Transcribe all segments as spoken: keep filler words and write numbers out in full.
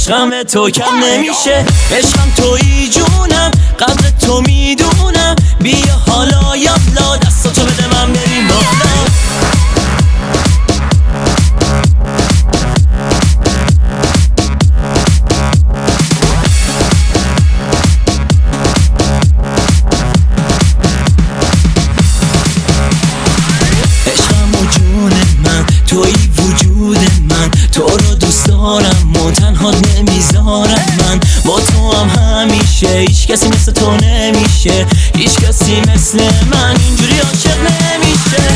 عشقم به تو کم نمیشه. عشقم تویی جونم، قدر تو میدونم. بیا حالا یالا دستاتو بده من بریم بالا. تویی وجود من، تو رو دوست دارم و تنهات نمیذارم. من با تو هم همیشه، هیچ کسی مثل تو نمیشه. هیچ کسی مثل من اینجوری عاشق نمیشه.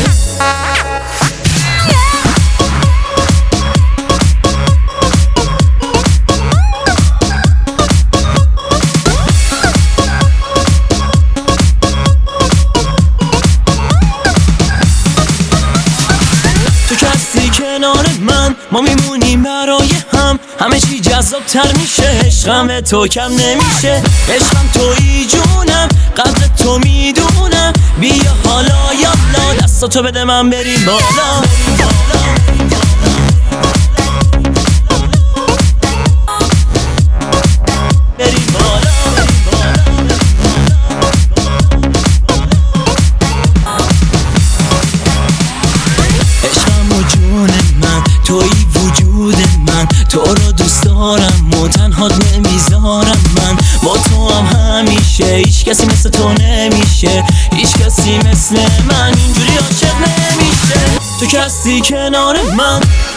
کنار من ما میمونیم برای هم، همه چی جذاب تر میشه. عشقم به تو کم نمیشه. عشقم تویی جونم، قدر تو میدونم. بیا حالا یالا دستاتو بده من بریم بالا. بریم بالا. تویی وجود من، تو رو دوست دارم و تنهات نمیذارم. من با تو هم همیشه، هیچ کسی مثل تو نمیشه. هیچ کسی مثل من اینجوری عاشق نمیشه. تو که هستی کنار من.